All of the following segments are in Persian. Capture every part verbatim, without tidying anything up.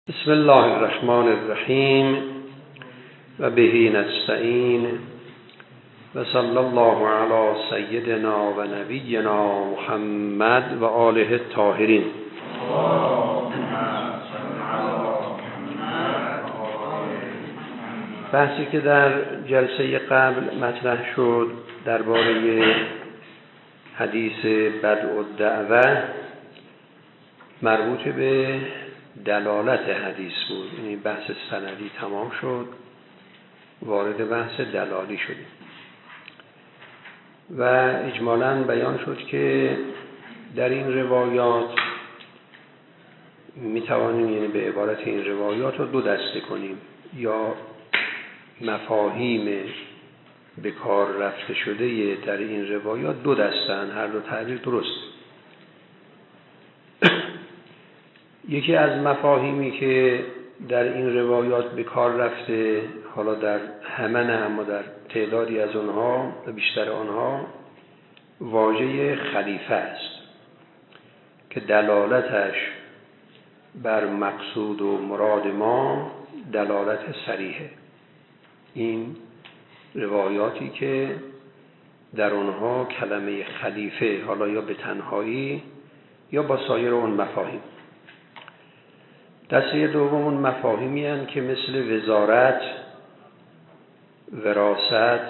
بسم الله الرحمن الرحیم و به نستعین و صلی الله علی سیدنا و نبینا محمد و آله الطاهرین. بحثی که در جلسه قبل مطرح شد درباره حدیث بدء الدعوه مربوط به دلالت حدیث بود. یعنی بحث سندی تمام شد، وارد بحث دلالی شدیم و اجمالاً بیان شد که در این روایات میتوانیم یعنی به عبارت این روایات رو دو دسته کنیم، یا مفاهیم به کار رفته شده در این روایات دو دستن، هر دو تعبیر درست. یکی از مفاهیمی که در این روایات به کار رفته، حالا در همه نه اما در تعدادی از آنها و بیشتر آنها، واژه خلیفه است که دلالتش بر مقصود و مراد ما دلالت صریحه. این روایاتی که در آنها کلمه خلیفه حالا یا به تنهایی یا با سایر اون مفاهیم. دسته دوم مفاهیمی هستند که مثل وزارت، وراثت،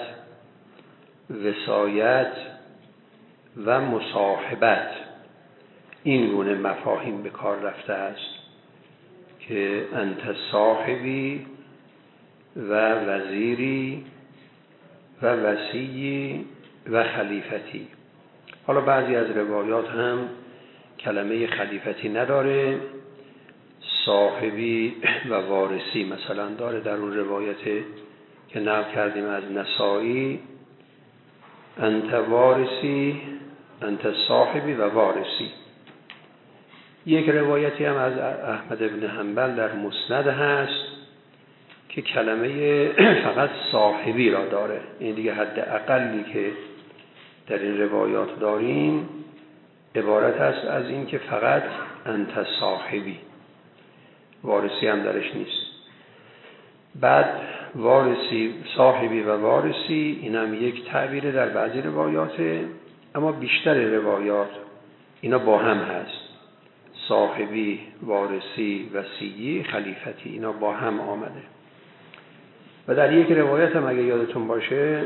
وصایت و مصاحبت، این گونه مفاهیم به کار رفته است که انت صاحبی و وزیری و وصی و خلیفتی. حالا بعضی از روایات هم کلمه خلیفتی نداره، صاحبی و وارثی مثلا داره. در اون روایت که نقل کردیم از نسائی، انت وارثی، انت صاحبی و وارثی. یک روایتی هم از احمد بن حنبل در مسند هست که کلمه فقط صاحبی را داره. این دیگه حد اقلی که در این روایات داریم عبارت است از این که فقط انت صاحبی، وارثی هم درش نیست. بعد وارثی، صاحبی و وارثی، این هم یک تعبیر در بعضی روایاته، اما بیشتر روایات اینا با هم هست. صاحبی، وارثی، وصی، خلیفتی، اینا با هم آمده. و در یک روایت هم اگه یادتون باشه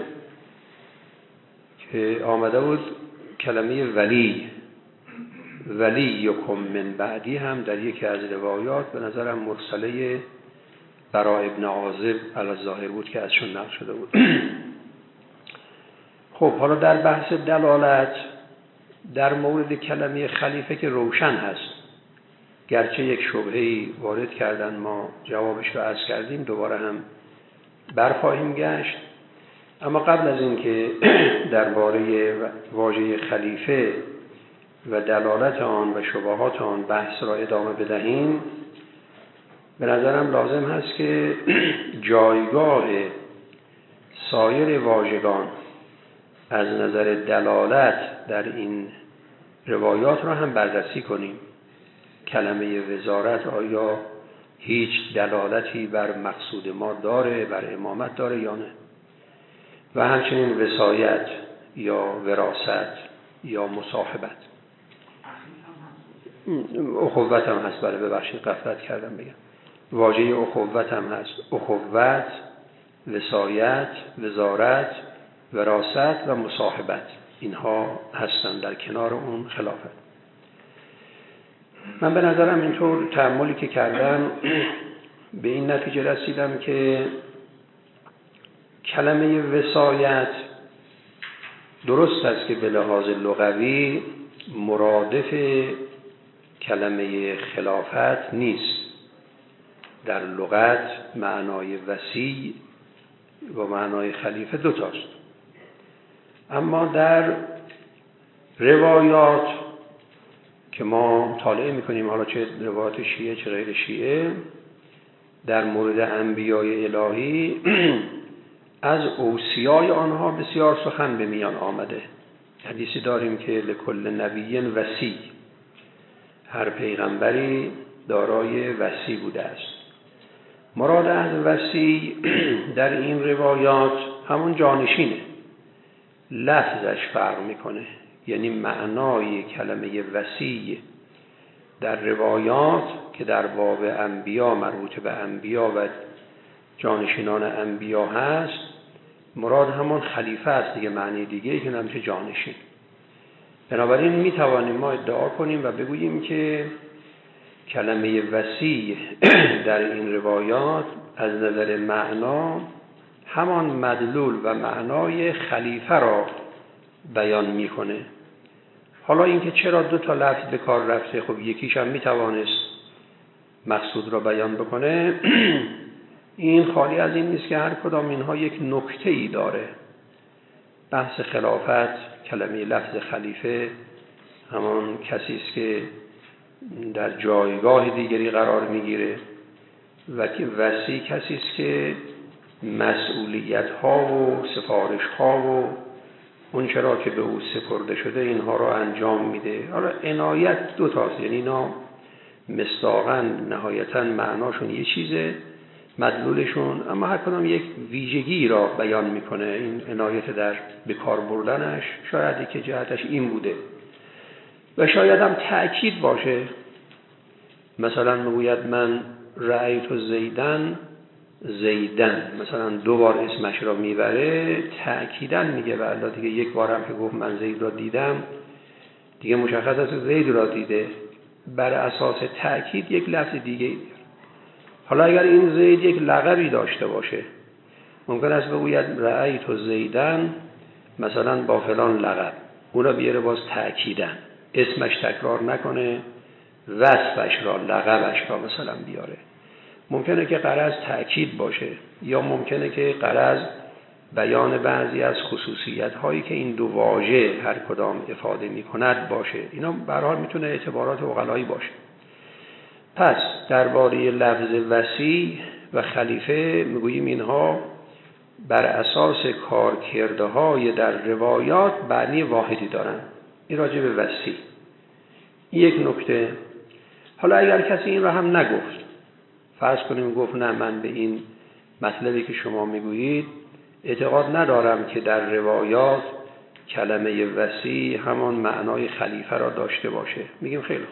که آمده بود کلمه ولی، ولی یکم من بعدی، هم در یکی از روایات به نظرم مرسله برای ابن عازب الظاهر بود که ازشون نقل شده بود. خب حالا در بحث دلالت در مورد کلمه خلیفه که روشن هست، گرچه یک شبهه‌ای وارد کردن، ما جوابش رو عرض کردیم، دوباره هم برخواهیم گشت. اما قبل از این که درباره واژه خلیفه و دلالت آن و شبهات آن بحث را ادامه بدهیم، به نظرم لازم هست که جایگاه سایر واژگان از نظر دلالت در این روایات را هم بررسی کنیم. کلمه وزارت آیا هیچ دلالتی بر مقصود ما داره، بر امامت داره یا نه؟ و همچنین وصایت یا وراثت یا مصاحبت. اخوت هم هست، بله ببخشید غفلت کردم بگم. واژه اخوت هم هست. اخوت، وصایت، وزارت، وراثت و مصاحبت، اینها هستن در کنار اون خلافت. من به نظرم اینطور تأملی که کردم به این نتیجه رسیدم که کلمه وصایت درست است که به لحاظ لغوی مرادف کلمه خلافت نیست. در لغت معنای وصی و معنای خلیفه دو تاست، اما در روایات که ما مطالعه میکنیم، حالا چه روایات شیعه چه غیر شیعه، در مورد انبیای الهی از اوصیای آنها بسیار سخن به میان آمده. حدیثی داریم که لکل نبی وصی، هر پیغمبری دارای وسیع بوده است. مراد از وسیع در این روایات همون جانشینه، لفظش فرق میکنه. یعنی معنای کلمه وسیع در روایات که در باب انبیا مربوط به انبیا و جانشینان انبیا هست، مراد همون خلیفه است دیگه، معنی دیگه که نمیشه جانشین. بنابراین میتوانیم ما ادعا کنیم و بگوییم که کلمه وسیع در این روایات از نظر معنا همان مدلول و معنای خلیفه را بیان میکنه. حالا اینکه چرا دو تا لفظ به کار رفته، خب یکیش هم میتوانست مقصود را بیان بکنه. این خالی از این نیست که هر کدام اینها یک نکته ای داره. بحث خلافت، کلمه لفظ خلیفه همان کسی است که در جایگاه دیگری قرار میگیره و که وسیع کسی است که مسئولیت ها و سفارش ها و اون چرا که به او سپرده شده اینها رو انجام میده. حالا عنایت دو تاست، یعنی اینا مصداقاً نهایتاً معناشون یه چیزه، مدلولشون، اما هر کدام یک ویژگی را بیان میکنه. این عنایت در به کار بردنش شاید که جهتش این بوده و شاید هم تأکید باشه. مثلا میگوید من رأیت زیدن زیدن، مثلا دو بار اسمش را میبره، تأکیداً میگه. و الله دیگه یک بارم که گفت من زید را دیدم دیگه مشخص است زید را دیده، بر اساس تأکید یک لفظ دیگه. حالا اگر این زید یک لقبی داشته باشه، ممکن است بگوید رأیت زیدن مثلا با فلان لقب، اون را بیاره باز تأکیداً، اسمش تکرار نکنه، وصفش را، لقبش را مثلا بیاره. ممکنه که غرض تأکید باشه، یا ممکنه که غرض بیان بعضی از خصوصیت هایی که این دو واژه هر کدام افاده می کند باشه. اینا به هر حال میتونه اعتبارات عقلایی باشه. پس درباره لفظ وسیع و خلیفه میگوییم اینها بر اساس کارکرده های در روایات معنی واحدی دارن. این راجع به وسیع یک نکته. حالا اگر کسی این را هم نگفت، فرض کنیم گفت نه من به این مطلبی که شما میگویید اعتقاد ندارم که در روایات کلمه وسیع همان معنای خلیفه را داشته باشه، میگیم خیلی.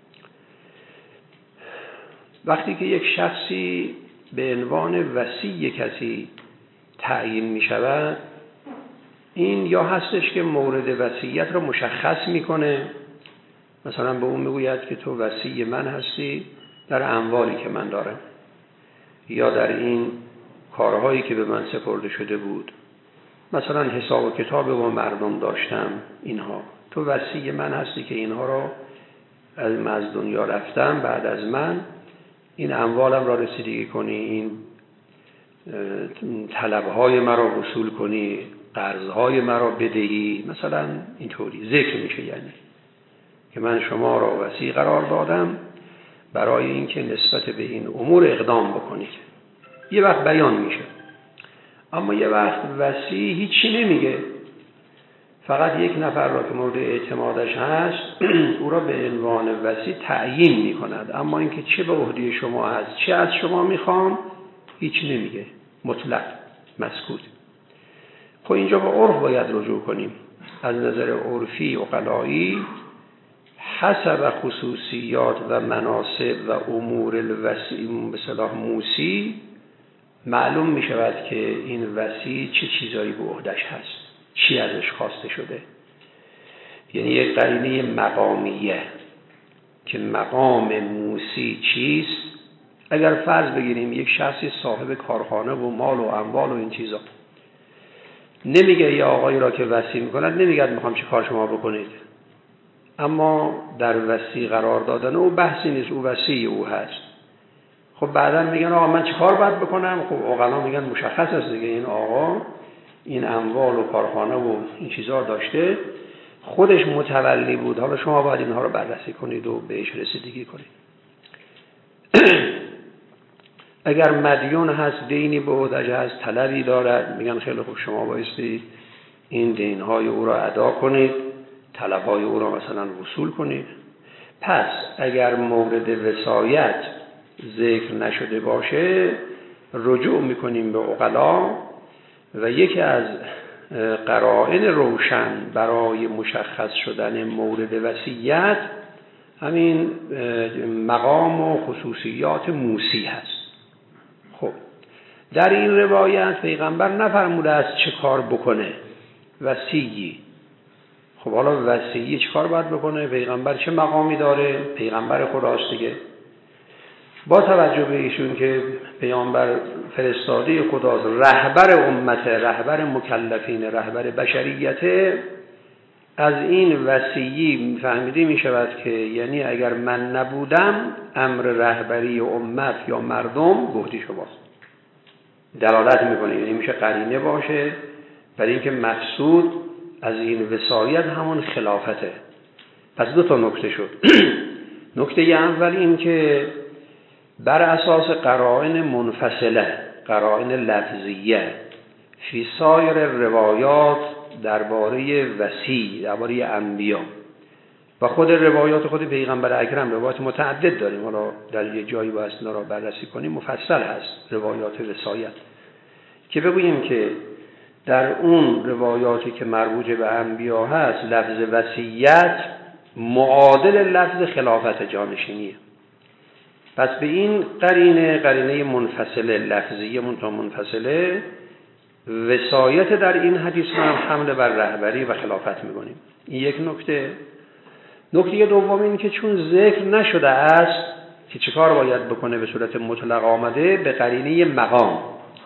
وقتی که یک شخصی به عنوان وسیع کسی تعیین می شود، این یا هستش که مورد وصیت را مشخص میکنه، مثلا به اون میگوید که تو وصی من هستی در اموالی که من دارم، یا در این کارهایی که به من سپرده شده بود، مثلا حساب و کتاب با مردم داشتم، اینها تو وصی من هستی که اینها را از من از دنیا رفتم، بعد از من این اموالم را رسیدگی کنی، این طلبهای مرا وصول کنی، قرضهای مرا بدهی، مثلا اینطوری ذکر میشه. یعنی که من شما را وصی قرار دادم برای اینکه نسبت به این امور اقدام بکنید. یه وقت بیان میشه، اما یه وقت وصی هیچی نمیگه، فقط یک نفر را که مورد اعتمادش هست او را به عنوان وصی تعیین میکند، اما اینکه چه به عهده شما هست، چه از شما میخوام، هیچ نمیگه، مطلق مسکوت. خب اینجا به عرف باید رجوع کنیم. از نظر عرفی عقلایی حسب خصوصیات و مناسب و امور الوصی به صلاح موسی معلوم می شود که این وصی چه چیزایی به عهدش هست، چی ازش خواسته شده. یعنی یک قرینه مقامیه که مقام موسی چیست. اگر فرض بگیریم یک شخصی صاحب کارخانه و مال و اموال و این چیزا، نمیگه یه آقایی را که وصی میکند نمیگه میخوام چه کار شما بکنید، اما در وصی قرار دادن او بحثی نیست، او وصی او هست. خب بعدا میگن آقا من چه کار باید بکنم؟ خب عقلا میگن مشخص است دیگه، این آقا این اموال و کارخانه و این چیزا داشته، خودش متولی بود، حالا شما باید اینها رو بررسی کنید و بهش رسیدگی کنید. اگر مدیون هست، دینی به عهده‌اش هست، طلبی دارد، میگن خیلی خوب شما بایستی این دینهای او را ادا کنید، طلبهای او را مثلا وصول کنید. پس اگر مورد وصایت ذکر نشده باشه رجوع میکنیم به عقلا و یکی از قرائن روشن برای مشخص شدن مورد وصیت همین مقام و خصوصیات موسی هست. خب در این روایت پیغمبر نفرموده از چه کار بکنه وصیی. خب حالا وصیی چه کار باید بکنه؟ پیغمبر چه مقامی داره؟ پیغمبر خداست دیگه. با توجه به ایشون که پیامبر فرستاده خداست، رهبر امت، رهبر مکلفین، رهبر بشریت، از این وصیی فهمیده می شود که یعنی اگر من نبودم امر رهبری امت یا مردم گفتی شماست. دلالت میکنه، یعنی میشه قرینه باشه برای اینکه مقصود از این وصایت همون خلافته. پس دو تا نکته شد. نکته اول این که بر اساس قرائن منفصله، قرائن لفظیه فی سایر روایات درباره وصی، درباره انبیا و خود روایات خود پیغمبر اکرم روایات متعدد داریم، حالا در یه جایی باید اینا را بررسی کنیم، مفصل هست روایات وصایت که بگوییم که در اون روایاتی که مربوط به انبیا هست لفظ وصیت معادل لفظ خلافت جانشینیه. پس به این قرینه، قرینه منفصله لفظیه منتها منفصله، وصایت در این حدیث هم حمل بر رهبری و خلافت می‌کنیم. این یک نکته. نکته دوم این که چون ذکر نشده است که چه کار باید بکنه به صورت مطلق آمده، به قرینه مقام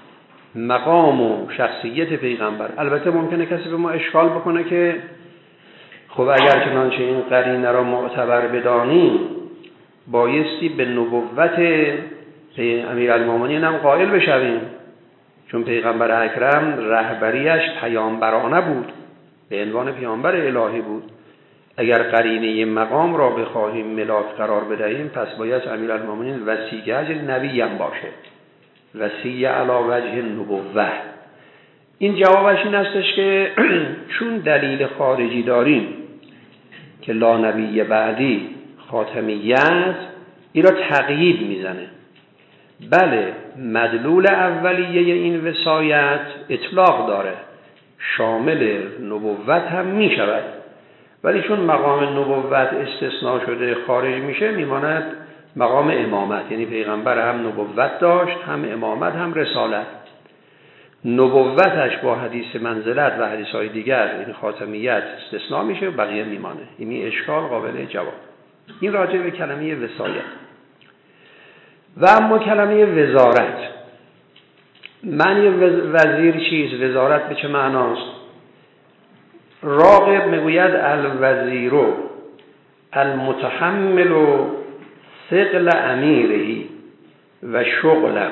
مقام و شخصیت پیغمبر. البته ممکنه کسی به ما اشکال بکنه که خب اگر چنانچه این قرینه را معتبر بدانیم بایستی به نبوت امیرالمومنین هم قائل بشویم، چون پیغمبر اکرم رهبریش پیامبرانه بود، به عنوان پیامبر الهی بود. اگر قرینه مقام را بخواهیم ملاک قرار بدهیم پس باید امیرالمومنین وصی از نبی هم باشه، وصی علی وجه نبوه. این جوابش این استش که چون دلیل خارجی داریم که لا نبی بعدی خاتمیت، این را تقیید میزنه. بله مدلول اولیه این وصایت اطلاق داره، شامل نبوت هم میشود، ولی چون مقام نبوت استثناء شده خارج میشه میماند مقام امامت، یعنی پیغمبر هم نبوت داشت هم امامت هم رسالت. نبوتش با حدیث منزلت و حدیث های دیگر این خاتمیت استثناء میشه و بقیه میمانه. این اشکال قابل جواب. این راجع به کلمه وصایت. و اما کلمه وزارت، معنی وزیر چیست؟ وزارت به چه معناست؟ راغب میگوید الوزیر المتحمل ثقل امیره و شغله.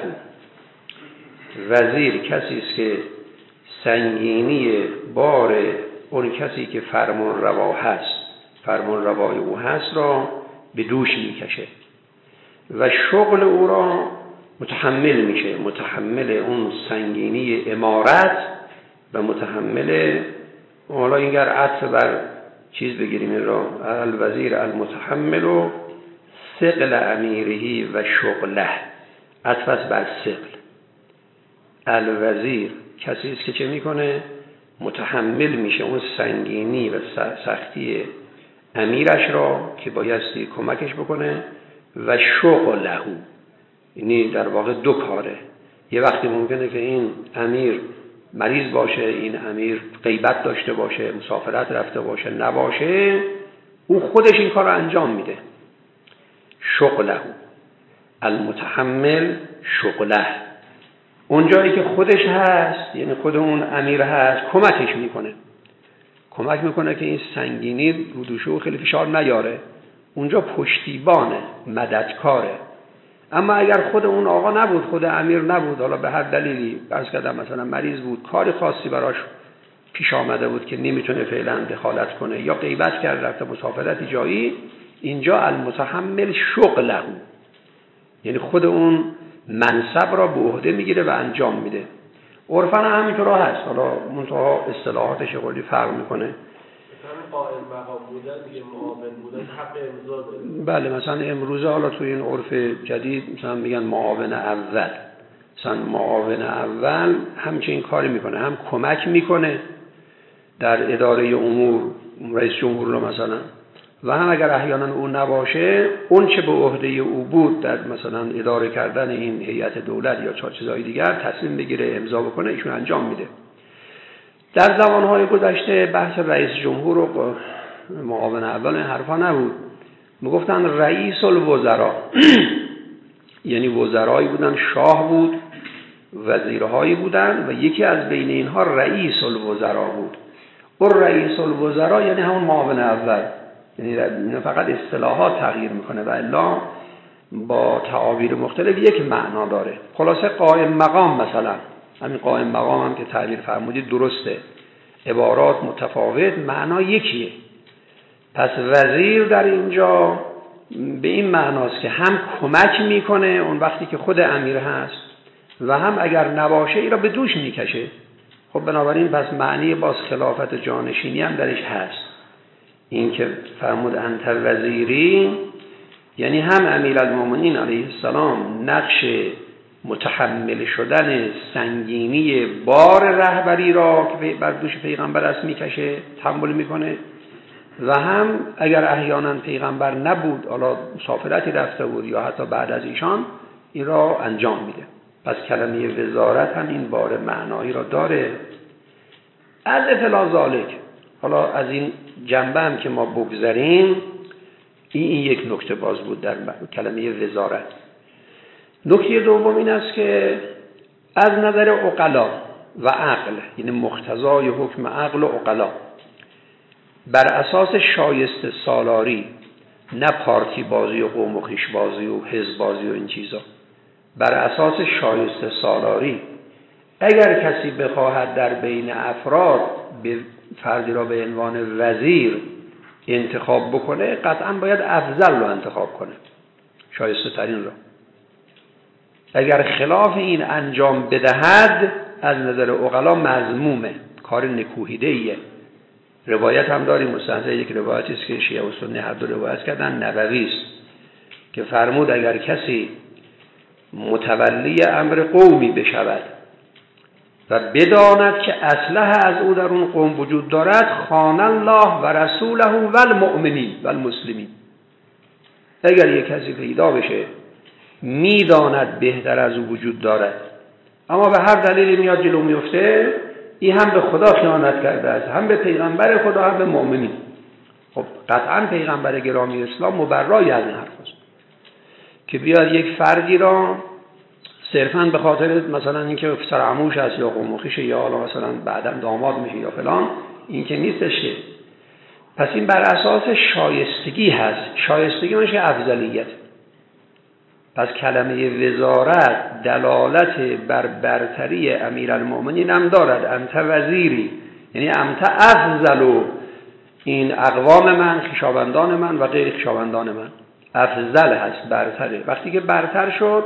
وزیر کسی است که سنگینی بار اون کسی که فرمان روا هست، فرمان روای او هست را به دوش میکشه و شغل او را متحمل میشه، متحمل اون سنگینی امارت و متحمل، حالا اینگر عطف بر چیز بگیریم این را، الوزیر المتحمل و ثقل امیره و شغله، عطف بر ثقل. الوزیر کسی است که چه میکنه؟ متحمل میشه اون سنگینی و سختی امیرش را که بایستی کمکش بکنه و شغله، یعنی در واقع دو کاره. یه وقتی ممکنه که این امیر مریض باشه، این امیر غیبت داشته باشه، مسافرت رفته باشه، نباشه، او خودش این کار رو انجام میده. شغله المتحمل شغله، اون جایی که خودش هست یعنی خود اون امیر هست کمکش میکنه، کمک میکنه که این سنگینی رو دوشو خیلی فشار نیاره، اونجا پشتیبانه، مددکاره. اما اگر خود اون آقا نبود، خود امیر نبود، حالا به هر دلیلی فرض کردم مثلا مریض بود، کار خاصی براش پیش آمده بود که نمیتونه فعلا دخالت کنه یا غیبت کرد رفته مسافرت جایی، اینجا المتحمل شغله، یعنی خود اون منصب را به عهده میگیره و انجام میده. عرفاً همینطور هست، حالا منتها اصطلاحاتش خیلی فرق میکنه. قائم مقام بودن دیگه، معاون بودن، حق امضا داره. بله، مثلا امروزه حالا توی این عرف جدید مثلا میگن معاون اول. مثلا معاون اول همچین کاری میکنه، هم کمک میکنه در اداره امور رئیس جمهور رو مثلا، و هم اگر احیانا او نباشه اون چه به عهده او بود در مثلا اداره کردن این هیئت دولت یا چهار چیزهای دیگر تصمیم بگیره امضا بکنه، ایشون انجام میده. در زمانهای گذشته بحث رئیس جمهور و معاون اول این حرفا نبود، میگفتن رئیس الوزراء یعنی وزرایی بودن، شاه بود، وزیرهایی بودن و یکی از بین اینها رئیس الوزراء بود. اون رئیس الوزراء یعنی همون معاون اول، یعنی فقط اصطلاحات تغییر میکنه و الا با تعابیر مختلف یک معنا داره. خلاصه قائم مقام مثلا، همین قائم مقام هم که تعبیر فرمودید درسته، عبارات متفاوت معنا یکیه. پس وزیر در اینجا به این معناست که هم کمک میکنه اون وقتی که خود امیر هست و هم اگر نباشه ای را به دوش میکشه. خب بنابراین پس معنی باز خلافت جانشینی هم درش هست. این که فرمود انت وزیری یعنی هم امیرالمومنین علیه السلام نقش متحمل شدن سنگینی بار رهبری را که بر دوش پیغمبر است میکشه، تحمل میکنه، و هم اگر احیانا پیغمبر نبود، حالا مسافرتی رفته بود یا حتی بعد از ایشان، این را انجام میده. پس کلمه وزارت هم این بار معنایی را داره. از اطلاع ذالک، حالا از این جنبه هم که ما بگذاریم، این, این یک نکته باز بود در کلمه وزارت. نکته دوم این است که از نظر عقلا و عقل، یعنی مقتضای حکم عقل و عقلا، بر اساس شایسته سالاری، نه پارتی بازی و قوم و خویش بازی و حزب بازی و این چیزا، بر اساس شایسته سالاری اگر کسی بخواهد در بین افراد به فردی را به عنوان وزیر انتخاب بکنه، قطعا باید افضل رو انتخاب کنه، شایسته ترین را. اگر خلاف این انجام بدهد از نظر عقلا مذمومه، کار نکوهیده ایه. روایت هم داریم، مستنصر یک روایتی است که شیعه و سنی هر دو روایت کردن، نبوی است، که فرمود اگر کسی متولی امر قومی بشود و بداند که اصلح از او در اون قوم وجود دارد، خان الله و رسوله و المؤمنین و المسلمین. اگر یک کسی پیدا بشه میداند بهتر از او وجود دارد، اما به هر دلیلی میاد جلو میفته، این هم به خدا خیانت کرده است، هم به پیغمبر خدا، هم به مؤمنین. خب قطعا پیغمبر گرامی اسلام مبرای از این حرف است که بیاد یک فردی را صرفاً به خاطر مثلا اینکه سرعموش است یا قوم و خویش یا حالا مثلا بعداً داماد میشه یا فلان، این که نیستش که. پس این بر اساس شایستگی هست، شایستگی میشه افضلیت. پس کلمه وزارت دلالت بر برتری امیرالمومنین هم دارد. انت وزیری یعنی انت افضل این اقوام من، خویشاوندان من و غیر خویشاوندان من، افضل هست، برتره. وقتی که برتر شد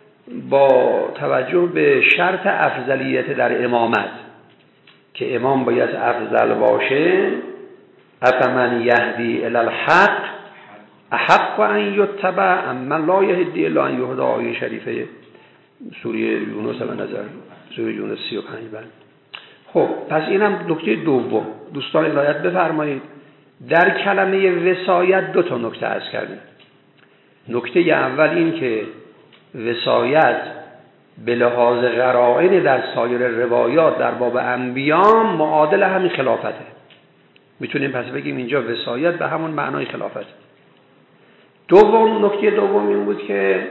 با توجه به شرط افضلیت در امامت که امام باید افضل باشه، افمن یهدی الی الحق احق ان یتبع اما لا یهدی الا ان یهدی. آیه شریفه سوره یونس به نظر، سوره یونس سی و پنج. بند. خب پس اینم نکته دوم. دوستان عنایت بفرمایید، در کلمه وصایت دو تا نکته عرض کردیم. نکته اول این که وصایت به لحاظ قرائن در سایر روایات در باب انبیا معادل همین خلافته. میتونیم پس بگیم اینجا وصایت به همون معنای خلافت. دوم، نکته دوم این بود که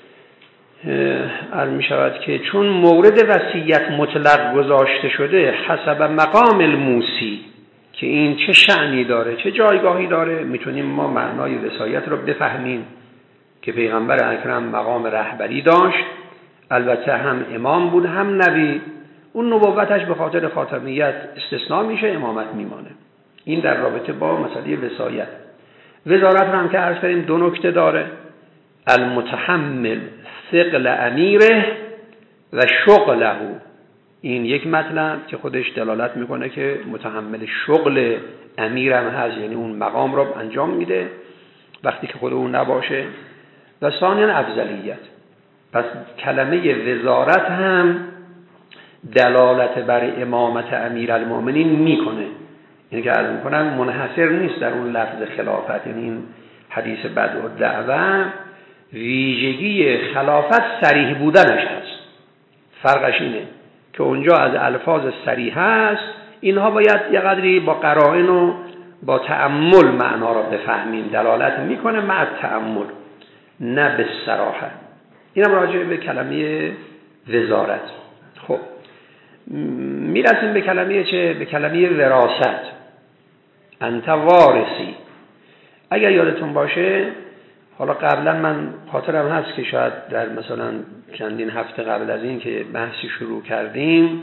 عرض می شود که چون مورد وصیت مطلق گذاشته شده حسب مقام الموسی، که این چه شأنی داره، چه جایگاهی داره، میتونیم ما معنای وصایت رو بفهمیم که پیغمبر اکرم مقام رهبری داشت، البته هم امام بود هم نبی. اون نبوتش به خاطر خاتمیت استثناء میشه، امامت میمانه. این در رابطه با مسئله وصایت. وزارت هم که عرض کردیم دو نکته داره: المتحمل ثقل امیره و شغله، این یک مطلب که خودش دلالت میکنه که متحمل شغل امیرم هست، یعنی اون مقام رو انجام میده وقتی که خود اون نباشه. و ثانیاً افضلیت. پس کلمه وزارت هم دلالت بر امامت امیرالمومنین میکنه، یعنی که عرض میکنم منحصر نیست در اون لفظ خلافت. یعنی این حدیث بدء الدعوه ویژگی خلافت صریح بودنش هست. فرقش اینه که اونجا از الفاظ صریح هست، اینها باید یه قدری با قرائن و با تأمل معنا را بفهمیم. دلالت میکنه مع تأمل، نه به صراحت. اینم راجع به کلمه وزارت. خب میرسیم به کلمه چه؟ به کلمه وراثت. انت وارثی. اگر یادتون باشه، حالا قبلا من خاطرم هست که شاید در مثلا چندین هفته قبل از این که بحثی شروع کردیم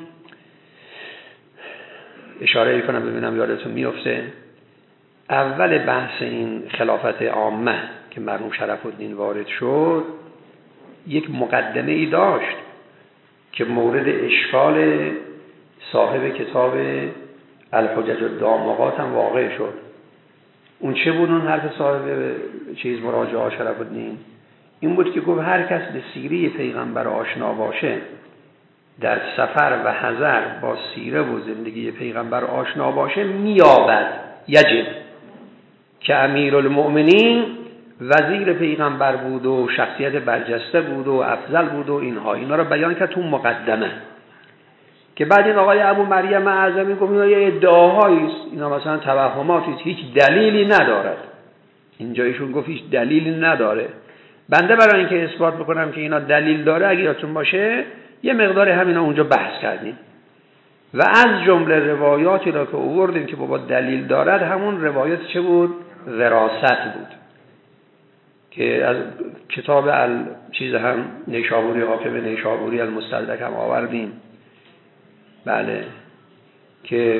اشاره کنم ببینم یادتون میفته. اول بحث این خلافت عامه که مرحوم شرف الدین وارد شد، یک مقدمه ای داشت که مورد اشکال صاحب کتاب الحجج الدامغات هم واقع شد. اون چه بود؟ اون حرف صاحب چیز مراجعه شرف الدین این بود که گفت هر کس به سیره پیغمبر آشنا باشه، در سفر و حضر با سیره و زندگی پیغمبر آشنا باشه، میابد یجب که امیرالمؤمنین وزیر پیغمبر بود و شخصیت برجسته بود و افضل بود و اینها اینا رو بیان کرد تو مقدمه. که بعد این آقای ابو مریم اعظمی گفت اینا یه ادعاهایی است، اینا مثلا توهماتی است، هیچ دلیلی ندارد. اینجا ایشون گفت هیچ دلیلی نداره. بنده برای اینکه اثبات بکنم که اینا دلیل داره، اگه یادتون باشه یه مقدار همینا اونجا بحث کردیم و از جمله روایاتی را که آوردیم که بابا دلیل دارد، همون روایت چه بود؟ وراثت بود که از کتاب ال چیز هم نیشابوری، حاکم نیشابوری المستدرک هم آوردیم. بله که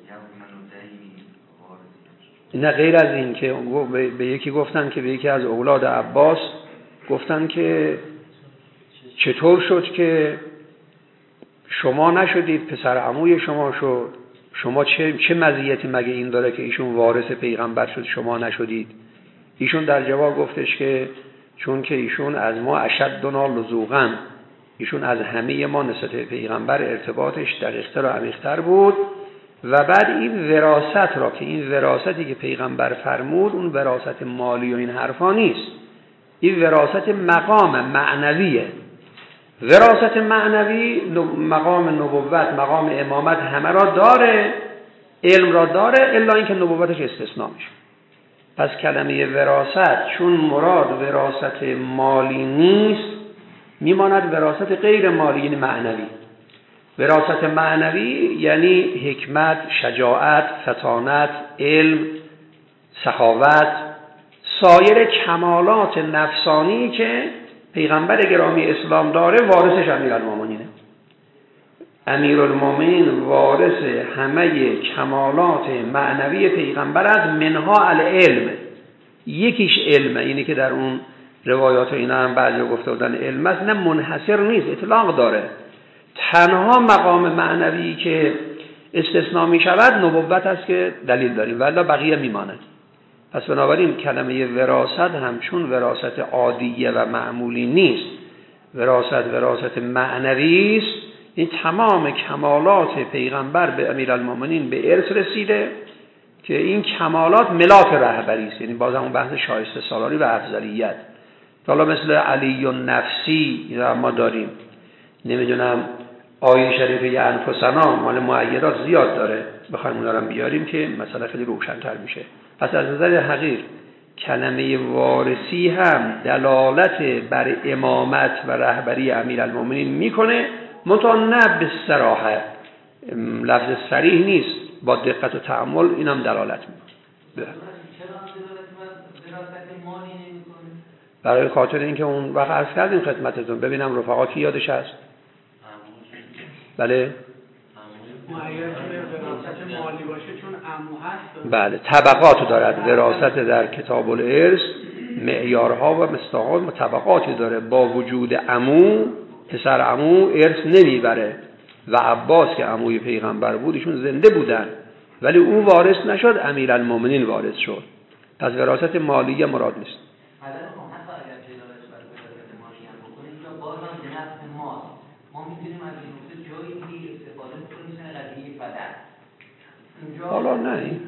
نه غیر از این که به یکی گفتن که به یکی از اولاد عباس گفتن که چطور شد که شما نشدید، پسر عموی شما شد، شما چه چه مزیتی مگه این داره که ایشون وارث پیغمبر شد شما نشدید؟ ایشون در جواب گفتش که چون که ایشون از ما اشدنا لزوقا، ایشون از همه ما نسبت به پیغمبر ارتباطش دقیق‌تر و عمیق‌تر بود. و بعد این وراثت را که این وراثتی که پیغمبر فرمود اون وراثت مالی و این حرفا نیست، این وراثت مقام معنویه. وراثت معنوی مقام نبوت، مقام امامت همه را داره، علم را داره، الا اینکه نبوتش استثناء میشه. پس کلمه وراثت چون مراد وراثت مالی نیست، میماند وراثت غیر مالی، یعنی معنوی. وراثت معنوی یعنی حکمت، شجاعت، فطانت، علم، سخاوت، سایر کمالات نفسانی که پیغمبر گرامی اسلام داره، وارثش امیرالمومنینه. امیرالمومنین وارث همه کمالات معنوی پیغمبر از منها العلم. یکیش علمه، اینی که در اون روایات اینا هم بعضی گفته بودن علم است، نه منحصر نیست، اطلاق داره. تنها مقام معنوی که استثناء می شود نبوت است که دلیل داریم، ولی بقیه میماند. پس بنابراین کلمه وراثت هم چون وراثت عادیه و معمولی نیست، وراثت وراثت معنوی است. این تمام کمالات پیغمبر به امیرالمومنین به ارث رسیده که این کمالات ملاک رهبری است، یعنی باز همون بحث شایسته سالاری و افضلیت. حالا مثل علی النفسی اینا ما داریم، نمیدونم آیه شریفه انفسنا مال مؤیدات زیاد داره، بخوایم اونا رو بیاریم که مثلا خیلی روشن‌تر میشه. پس از نظر حقیق کلمه وارثی هم دلالت بر امامت و رهبری امیرالمومنین میکنه، منتها نه به صراحت، لفظ صریح نیست، با دقت و تأمل اینم دلالت میکنه. برای خاطر اینکه اون وقت عرض کردیم خدمتتون، ببینم رفقا کی یادش هست؟ بله بله طبقات دارد وراثت در کتاب الارث، معیارها و مستقات طبقاتی داره. با وجود عمو، پسر عمو ارث نمیبره، و عباس که عموی پیغمبر بود ایشون زنده بودن، ولی اون وارث نشد، امیرالمومنین وارث شد. پس وراثت مالیه مراد نیست. حالا نه این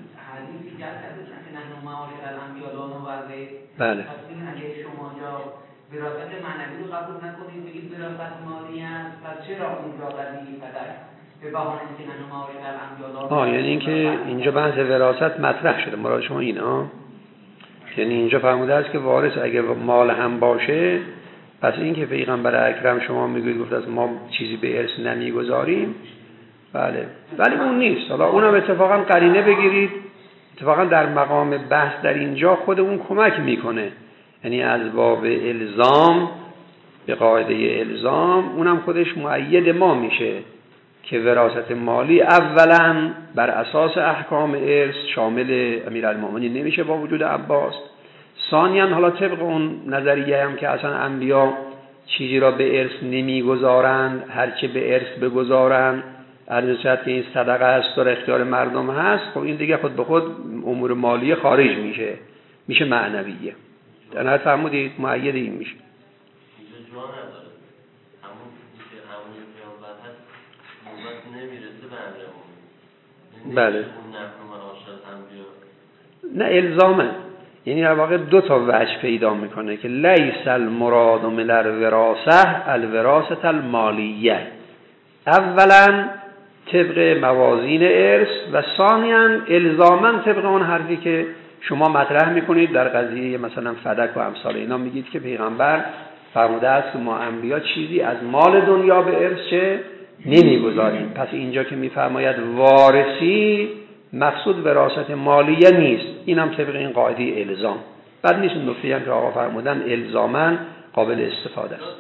بله شما جا وراثت معنوی رو قبول نکنید بگید وراثت مالی است، پس چرا اونجا قضیه پدر به بهانه اینکه نحن معاشر الانبیاء؟ آه یعنی اینکه اینجا بحث وراثت مطرح شده. مراد شما این ها، یعنی اینجا فرموده است که وارث اگه مال هم باشه، پس این که پیغمبر اکرم شما میگوید گفت از ما چیزی به ارث نمیگذاریم، بله، ولی اون نیست. حالا اونم اتفاقا قرینه بگیرید، اتفاقا در مقام بحث در اینجا خود اون کمک میکنه، یعنی از باب الزام به قاعده الزام اونم خودش مؤید ما میشه که وراثت مالی اولا بر اساس احکام ارث شامل امیرالمومنین نمیشه با وجود عباس. ثانیاً حالا طبق اون نظریه هم که اصلا انبیا چیزی را به ارث نمیگذارند، هرچه به ارث بگذارند عرض شد که این صدقه است و اختیار مردم هست، خب این دیگه خود به خود امور مالی خارج میشه، میشه معنویه. در نهایت فرمودید مؤید این میشه. اینجا جا نداره، همون که همون پیامبر هست موقت نمیرسه به امیرالمومنین. بله. اون نحن معاشر الانبیاء نه الزامه، یعنی در واقع دو تا وجه پیدا میکنه که لیس المراد من الوراثه الوراثه المالیه. اولا طبق موازین ارث و ثانیاً الزاماً طبق اون حرفی که شما مطرح میکنید در قضیه مثلا فدک و امثال اینا، میگید که پیغمبر فرموده است که ما انبیا چیزی از مال دنیا به ارث چه نمیگذاریم. پس اینجا که میفرماید وارثی مقصود وراثت مالیه نیست، اینم طبق این قاعده الزام. بعد نیست نکته هم که آقا فرمودن الزاماً قابل استفاده است.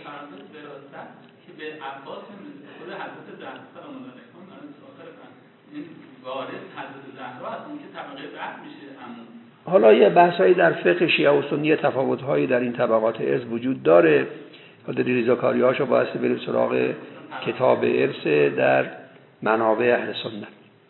حالا یه بحثایی در فقه شیعه و سنی تفاوت‌هایی در این طبقات ارث وجود داره. حالا ریزاکاری‌هاشو باعث بریم سراغ کتاب ارث در منابع اهل سنت.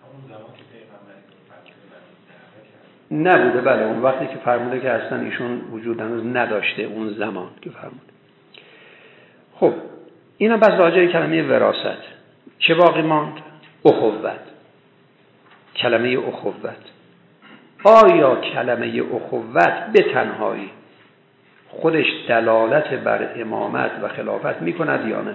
نبوده، بله، اون وقتی که فرموده که اصلا ایشون وجود هنوز نداشته اون زمان که فرموده. خب اینا بس راجع کلمه وراثت. چه باقی ماند؟ اخوت. کلمه اخوت، آیا کلمه اخوت به تنهایی خودش دلالت بر امامت و خلافت میکند یا نه؟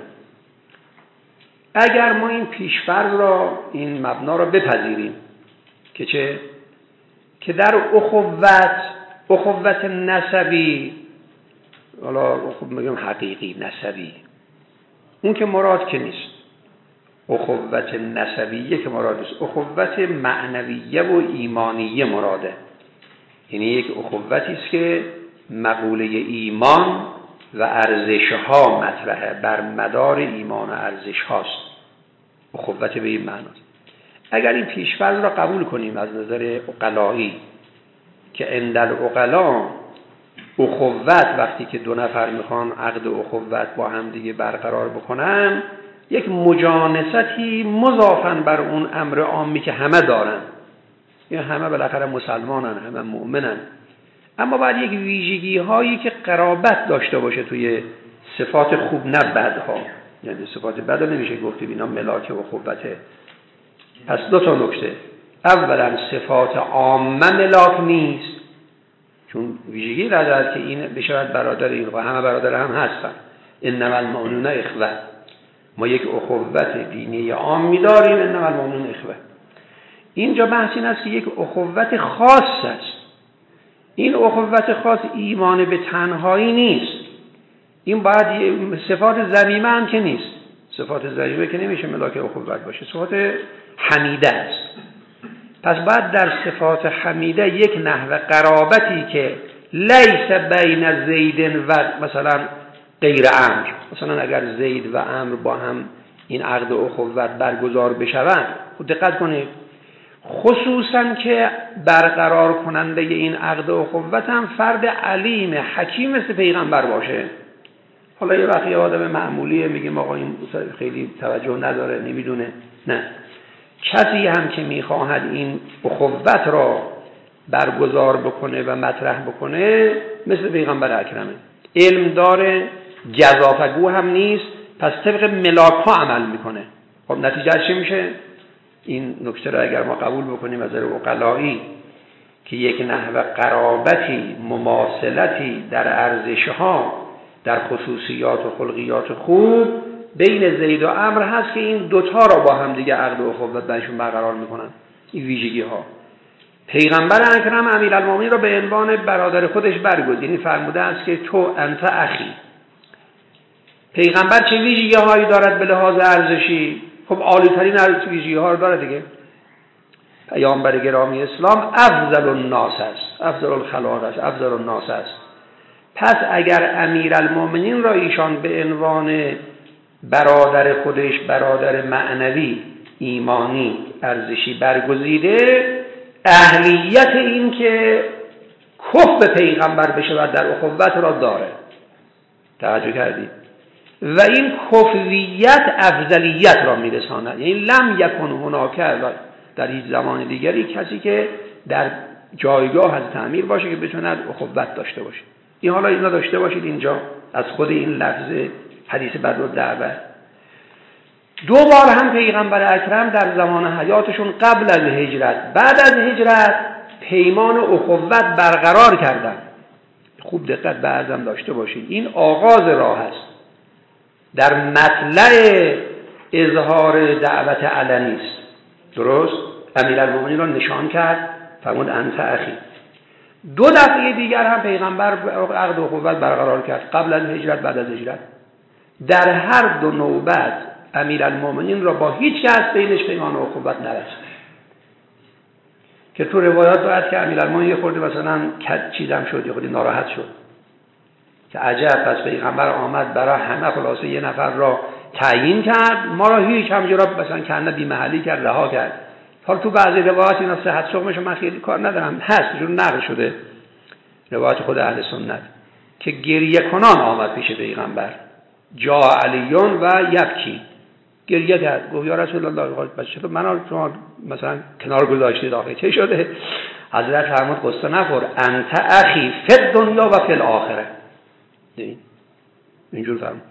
اگر ما این پیشفرض را، این مبنا را بپذیریم که چه؟ که در اخوت، اخوت نسبی، حالا خوب میگم حقیقی نسبی، اون که مراد که نیست، اخوت نسبیه که مراد است، اخوت معنویه و ایمانیه مراده. یعنی یک اخوتی است که مقوله ایمان و ارزش ها مطرحه، بر مدار ایمان و ارزش هاست. اخوت به این معناست. اگر این پیشفرض را قبول کنیم از نظر عقلایی که عند العقلا اخوت وقتی که دو نفر میخوان عقد اخوت با هم دیگه برقرار بکنن، یک مجانستی مضافاً بر اون امر عامی که همه دارن، یا همه بالاخره مسلمانن، همه مؤمنن، اما باید یک ویژگی هایی که قرابت داشته باشه توی صفات خوب نه بدها. یعنی صفات بد نمیشه گفت اینا ملاک و خوبته. پس دو تا نکته، اولا صفات عامه ملاک نیست، چون ویژگی ندارد که این بشود برادر این و همه برادر هم هستن. انما المؤمنون اخوه، ما یک اخوت دینی عام می‌داریم، انما المؤمنون اخوه. اینجا بحث این است که یک اخوت خاص است. این اخوت خاص ایمان به تنهایی نیست، این باید صفات ذمیمه هم که نیست. صفات ذمیمه که نمیشه ملاک اخوت باشه، صفات حمیده است. پس باید در صفات حمیده یک نحو قرابتی که لیس بین زید و مثلا غیر امر، مثلا اگر زید و امر با هم این عقد اخوت برگزار بشوند، خود دقت کنید، خصوصا که برقرار کننده این عقد اخوت هم فرد علیم حکیم مثل پیغمبر باشه. حالا یه وقتی آدم معمولیه میگیم آقا این خیلی توجه نداره نمیدونه. نه، کسی هم که میخواهد این اخوت را برگزار بکنه و مطرح بکنه مثل پیغمبر اکرمه، علم داره، گزافگو هم نیست، پس طبق ملاک ها عمل میکنه. خب نتیجه چی میشه؟ این نکته را اگر ما قبول بکنیم از نظر عقلایی که یک نحو قرابتی، مماثلتی در ارزشها، در خصوصیات و خلقیات خوب بین زید و عمرو هست که این دوتا را با هم دیگه عقد و اخوت بینشون برقرار میکنن، این ویژگی ها. پیغمبر اکرم امیرالمومنین را به عنوان برادر خودش برگزید، یعنی فرموده است که تو انت اخی. پیغمبر چه ویژگی هایی دارد به لحاظ ارزشی؟ خب عالی ترین ویژگی ها رو داره دیگه. پیامبر گرامی اسلام افضل الناس است، افضل الخلق است، افضل الناس است. پس اگر امیرالمومنین را ایشان به عنوان برادر خودش، برادر معنوی، ایمانی، ارزشی برگزیده، اهلیت این که کف پیغمبر بشود در اخوت را داره. توجه کردید؟ و این کفویت افضلیت را میرساند. یعنی لم یکن هناک در هیچ زمان دیگری کسی که در جایگاه از تعمیر باشه که بتواند اخوت داشته باشه. این حالا اینا داشته باشید اینجا از خود این لفظ حدیث بدرالدعوه. دو بار هم پیغمبر اکرم در زمان حیاتشون قبل از هجرت، بعد از هجرت پیمان اخوت برقرار کردن. خوب دقت به ازم داشته باشید، این آغاز راه است، در مطلع اظهار دعوت علنی است. درست؟ امیرالمومنین را نشان کرد، فرمود انت اخی. دو دفعه دیگر هم پیغمبر عقد اخوت برقرار کرد، قبل از هجرت، بعد از هجرت. در هر دو نوبت امیرالمومنین را با هیچ کس بینش پیمان اخوت نرسید. که تو روایات دارد که امیرالمومنین یه خورده مثلا چیزم شد، یه خورده ناراحت شد که عجب، پس پیغمبر آمد برای همه خلاصه یه نفر را تعیین کرد، ما را هیچ همجورا مثلا کنه بی محلی کرد، رها کرد. حالا تو بعضی روایات اینا صحت سقمش من خیلی کار ندارم، هست جور نقل شده روایات خود اهل سنت که گریه کنان آمد پیش پیغمبر، جا علیون و یبکی، گریه کرد، گفت یا رسول الله بچه تو منو شما مثلا کنار گذاشتید، آخه چه شده؟ حضرت فرمود قصه نخور، انت اخی فی الدنیا و فی الاخره. اینجور فرمود.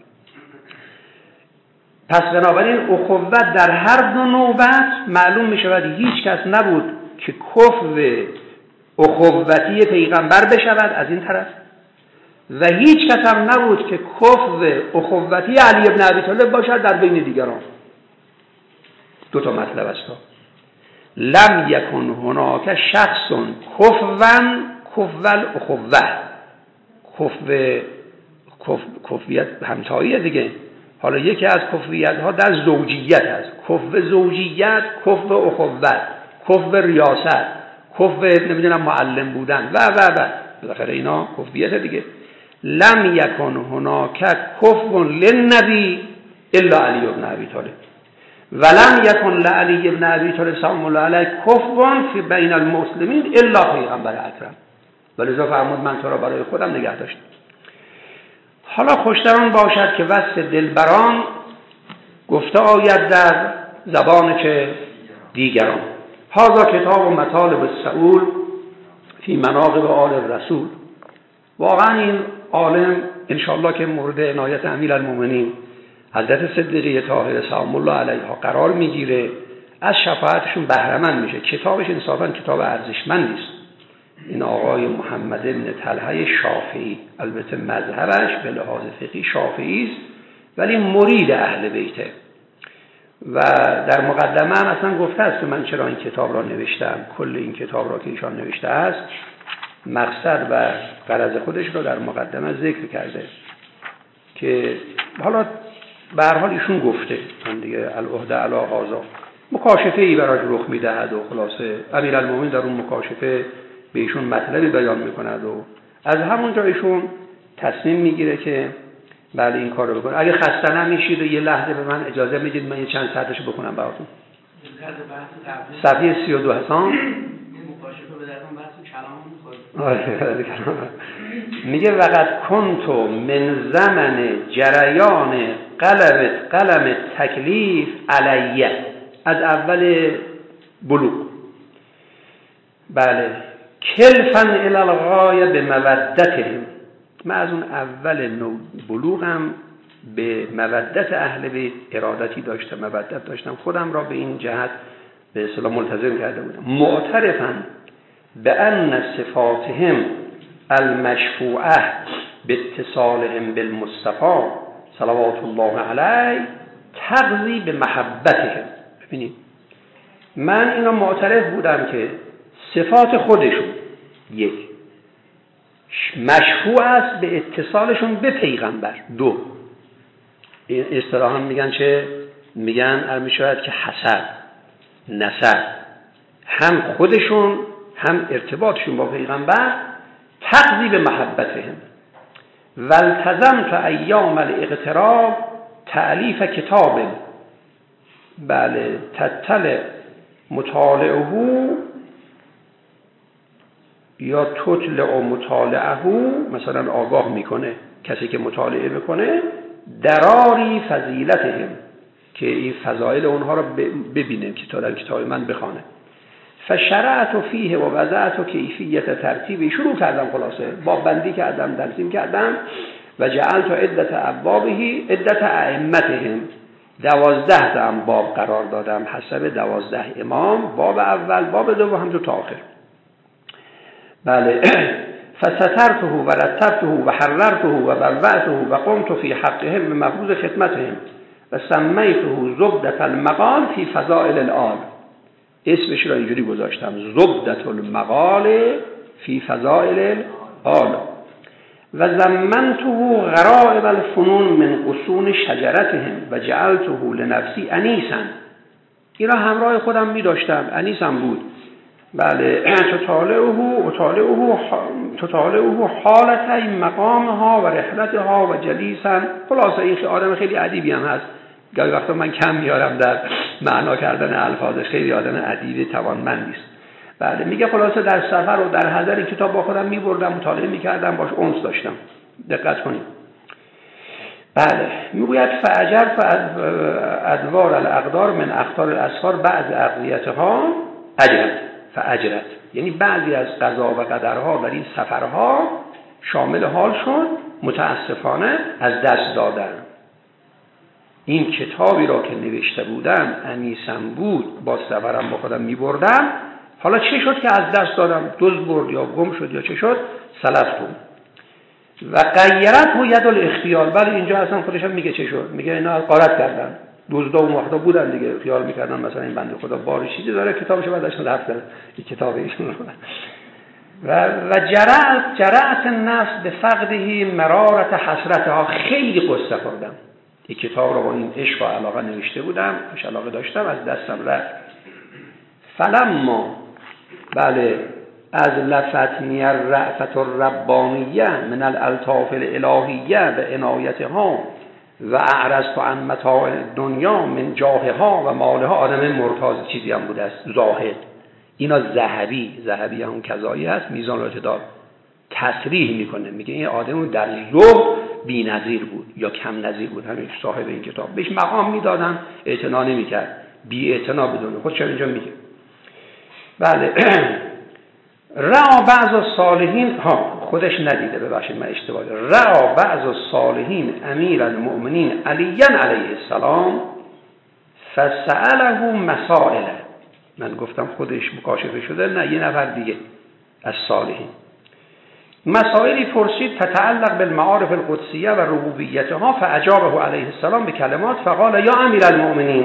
پس بنابراین اخوت در هر دو نوبت معلوم می شود هیچ کس نبود که کفو اخوتی پیغمبر بشود از این طرف و هیچ کس هم نبود که کفو اخوتی علی ابن ابی طالب باشد در بین دیگران. دو تا مطلب است. لم یکن هناک شخص کفوان کفول اخوه، کفو کفویت همتاییه دیگه. حالا یکی از کفویت ها در زوجیت هست، کفو زوجیت، کفو اخوت، کفو ریاست، کفو نمیدونم معلم بودن و و و بالاخره اینا کفویت دیگه. لم یکن هناک کفو للنبی الا علی ابن ابی طالب ولم یکن لعلی ابن ابی طالب سلام الله علیه کفو فی بین المسلمین الا پیغمبر اکرم، ولذا فرمود من تو را برای خودم نگه داشتم. حالا خوشتران باشد که وصف دلبران گفته آید در زبان چه دیگران. هذا کتاب و مطالب السئول فی مناقب آل الرسول. واقعا این عالم انشاءالله که مورد عنایت امیرالمومنین حضرت صدیقه طاهره سلام الله علیها قرار میگیره، از شفاعتشون بهره مند میشه. کتابش انصافا کتاب ارزشمندی است. این آقای محمد بن طلحه شافعی، البته مذهبش به لحاظ فقهی شافعی است ولی مرید اهل بیته و در مقدمه هم اصلا گفته است که من چرا این کتاب را نوشتم. کل این کتاب را که ایشان نوشته است مقصد و غرض خودش را در مقدمه ذکر کرده که حالا به هر حال ایشون گفته من دیگه العهده علی هذا مکاشفه ای براش رخ میدهد و خلاصه امیرالمومنین در اون مکاشفه به ایشون مطلبی بیان میکند و از همون جا ایشون تصمیم میگیره که بله این کار رو بکنه. اگه خسته نمیشید و یه لحظه به من اجازه میدید من یه چند سطرشو بخونم براتون. صفحه سی و دو حسان مکاشفه به درون بحث کلام میخواد. آره کلام. میگه وقت کنتو من زمن جریان قلم قلم تکلیف علیه، از اول بلوغ، بله، کلفن الی الغایه به مودتهم، من از اون اول نو بلوغم به مودت اهل بیت ارادتی داشتم، مودت داشتم، خودم را به این جهت به اصطلاح ملتزم کرده بودم. معترفاً به ان صفاتهم المشفوعه به اتصالهم بالمصطفى صلوات الله علیه تقضی به محبتهم. ببینید من اینا معترف بودم که صفات خودشون یک مشفوع است به اتصالشون به پیغمبر، دو اصطلاحاً میگن چه میگن علمی شاید که حسد نسب، هم خودشون هم ارتباطشون با پیغمبر تقضی به محبتهم. والتزمت ایام الاغتراب تألیف کتاب، بله، تطلع مطالعه یا تطلع مطالعه، مثلا آگاه میکنه کسی که مطالعه بکنه، دراری فضیلتهم، که این فضایل اونها رو ببینه که تا در کتاب من بخونه. فشرعت فیه و وضعت کیفیت ترتیبی، شروع کردم خلاصه باب بندی کردم، ترتیب کردم. و جعلت عدت ابوابه عدت ائمتهم، دوازده تا باب قرار دادم حسب دوازده امام، باب اول باب دوم هم تا آخر. بله. فسترته و رتبته و حررته و بوعته و قمت فی حقهم بمفروض خدمتهم و سمیته زبدة المقال فی فضائل الآل، اسمش را اینجوری گذاشتم، زبدة المقال فی فضائل الآل. و زمنته غرائب الفنون من غصون شجرتهم و جعلته لنفسی انیسا، این را همراه خودم می داشتم، انیسم بود. بله. تطالعه اطالعه تطالعه حالت مقامها و رحلتها و جلیسا، خلاصه این آدم خیلی ادیبی هم هست، گاهی وقتا من کم میارم در معنا کردن الفاظش، خیلی آدم ادیب توانمندی است. بله. میگه خلاصه در سفر و در حضر این کتاب با خودم میبردم، مطالعه میکردم، باش انس داشتم. دقت کنید. بله. میگوید فاجرت ادوار الاقدار من اخطار الاسفار بعض اقضیتها اجرت، فاجرت یعنی بعضی از قضا و قدرها در این سفرها شامل حال شد متاسفانه از دست دادن. این کتابی را که نوشته بودم انیسم بود، با سفرم با خودم می بردم، حالا چه شد که از دست دادم، دزد برد یا گم شد یا چه شد، سلفتم و غیرت هو ید الاختیار. ولی اینجا اصلا خودش هم میگه چه شد، میگه اینا غارت کردن، دزدا اون وقتا بودن دیگه، خیال میکردن مثلا این بنده خدا بار چیزی داره، کتابشو بعدش رفتن این کتاب ایشون و و جرأت جرأت النفس به فقده مرارت حسرتها، خیلی قصه خوردم. این کتاب رو با این عشق و علاقه نوشته بودم، مش علاقه داشتم، از دستم رفت. فلما بله از لفتنی الرأفت الربانیه من الالطاف الالهیه به عنایتها و اعرضت عن متاع دنیا من جاهها و مالها، آدم مرتاض چیزی هم بوده است، زاهد. اینا ذهبی ذهبی هم کذایی هست، میزان الاعتدال تصریح میکنه، میگه این آدم در زهد بی‌نظیر بود یا کم نظیر بود، همین صاحب این کتاب بهش مقام میدادن، اعتنا نمیکرد، بی اعتنا بدونه خودش اینجا میگه. بله. رعا بعض الصالحین، ها خودش ندیده، ببخشید من اشتباه کردم، رعا بعض الصالحین امیر المؤمنین علی علیه السلام فسأله مسائل، من گفتم خودش مکاشفه شده، نه یه نفر دیگه از صالحین، مسائلی پرسید تتعلق بالمعارف القدسیه و ربوبیتها، فاجابه علیه السلام به کلمات فقال یا امیر المؤمنین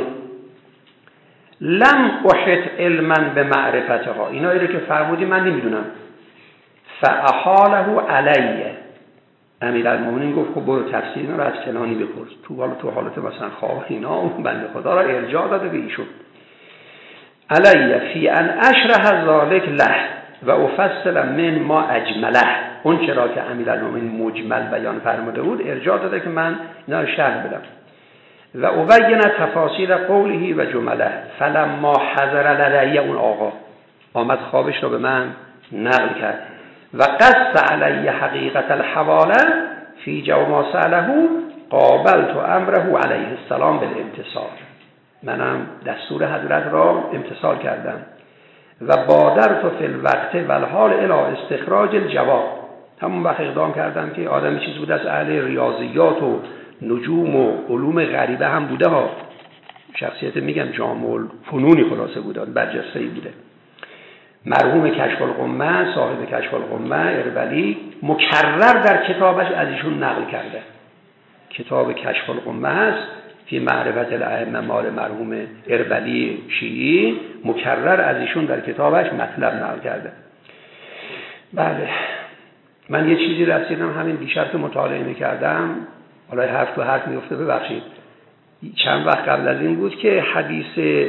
لم احط علما به معرفتها، اینا ایره که فرمودی من نمیدونم. فاحاله علیه، امیر المؤمنین گفت خب برو تفسیر اینا رو از فلانی بپرس، تو حالا تو حالت مثلا خواه اینا اون بنده خدا را ارجاع داده به ایشون. علیه فی ان اشرح ذلک له و افصل من ما اجمله، اون چرا که امیر المؤمنین مجمل بیان فرموده بود ارجاع داده که من اینا رو شرح بدم. و ابین تفاصیل قوله و جمله، فلما حضر لدی، اون آقا آمد خوابش رو به من نقل کرد. و قص علی حقیقت الحواله فی جو ما سأله قابلت امره علیه السلام بالامتثال. منم دستور حضرت را امتثال کردم و بادرت فی الوقت و الحال الی استخراج الجواب. همون وقت اقدام کردم که آدم چیز بود از اهل ریاضیات و نجوم و علوم غریبه هم بوده ها، شخصیت میگم جامع فنونی خلاصه بوده، برجسته‌ای بوده. مرحوم کشف الغمه، صاحب کشف الغمه اربلی، مکرر در کتابش از ایشون نقل کرده. کتاب کشف الغمه هست فی معرفت الائمه مال مرحوم اربلی شیعی، مکرر از ایشون در کتابش مطلب نقل کرده. بله، من یه چیزی رسیدم همین دیشب که مطالعه میکردم، حالا حرف تو حرف میفته ببخشید، چند وقت قبل از این بود که حدیث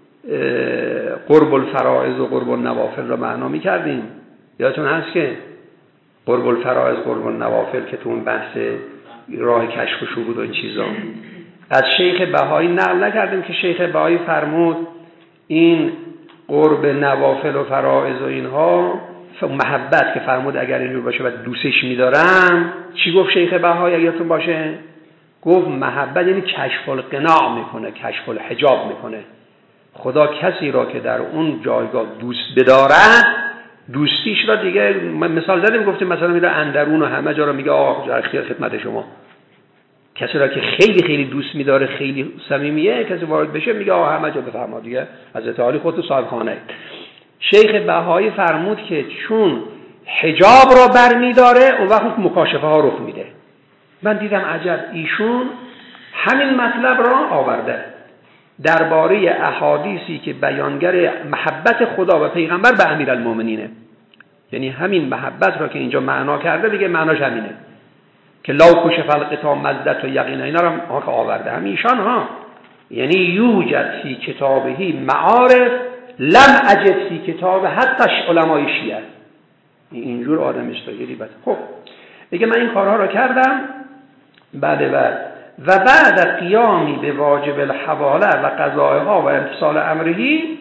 قرب الفرائض و قرب النوافل را معنا میکردیم. یادتون هست که قرب الفرائض قرب النوافل که تو اون بحث راه کشف و شهود و این چیزا از شیخ بهایی نقل نکردیم که شیخ بهایی فرمود این قرب نوافل و فرائض و اینها محبت که فرمود اگر اینجور باشه و دوستش میدارم. چی گفت شیخ بهایی یادتون باشه؟ گفت محبت یعنی کشف القناع میکنه، کشف الحجاب میکنه. خدا کسی را که در اون جایگاه دوست بدارد، دوستیش را دیگه مثال زدیم گفتیم مثلا میره اندرون و همه جا را میگه آه در اختیار خدمت شما. کسی را که خیلی خیلی دوست میداره، خیلی صمیمیه، کسی وارد بشه میگه آه همه جا بفرما دیگه، از تعالی خودت صاحب خانه. شیخ بهایی فرمود که چون حجاب را برمیداره اون وقت مکاشفه ها رخ میده. من دیدم عجب، ایشون همین مطلب را آورده درباره احادیثی که بیانگر محبت خدا و پیغمبر به امیرالمومنینه. یعنی همین محبت را که اینجا معنا کرده دیگه معناش همینه که لو کشف القطاع مزدت و یقین، اینا را آخه آورده همیشان ها. یعنی یوجد فی کتابهی معارف لم اجد فی کتاب حتی علمای شیعه. اینجور آدم استایلی بده. خب میگه من این کارها را کردم. بعد بعد و بعد قیامی به واجب الحواله و قضایها و امتثال امرهی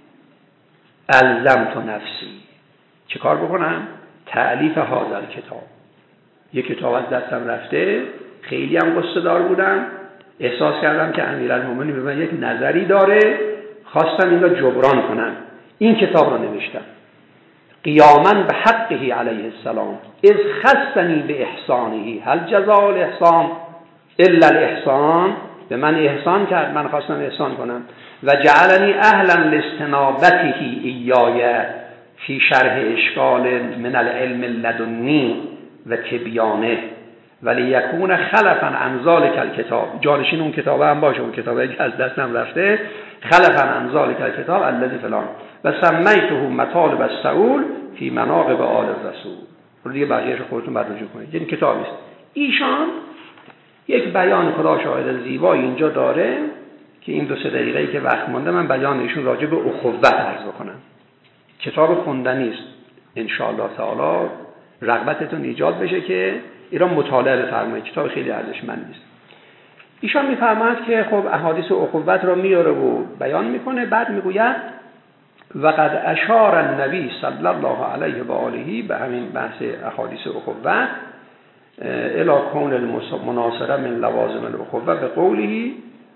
الزمت نفسی. چه کار بکنم؟ تألیف هذا کتاب. یک کتاب از دستم رفته، خیلی هم قصه دار بودم، احساس کردم که امیرالمومنین به من یک نظری داره، خواستم این را جبران کنم. این کتاب را نوشتم قیاما به حقه علیه السلام اذ خصنی به احسانه هل جزاء الاحسان الا الاحسان. به من احسان کرد، من خواستم احسان کنم. و جعلنی اهلا لاستنابته ایای فی شرح اشکال من العلم اللدنی و تبیانه ولی یکون خلفا عن ذلک الکتاب. جانشین اون کتابه هم باشه، اون کتابه که از دستم رفته، خلفا عن ذلک الکتاب الذی فلان و سمیته مطالب السؤول فی مناقب آل الرسول. رو دیگه بقیه‌اش خودتون بعد رجوع کنید. این کتابی است. ایشان یک بیان خدا شاهد زیبایی اینجا داره که این دو سه دقیقه‌ای که وقت مونده من بیان ایشون راجع به اخوت عرض بکنم. کتاب خوندنی است. ان شاء الله تعالی رغبتتون ایجاد بشه که ایران مطالعه بفرمایید. کتاب خیلی ارزشمند است. ایشان میفرماید که خب احادیث اخوت را میاره و بیان میکنه، بعد میگوید وقد اشار النبی صلی الله علیه و آله به همین بحث احادیث اخوت الی کون المناصره من لوازم الاخوه به قوله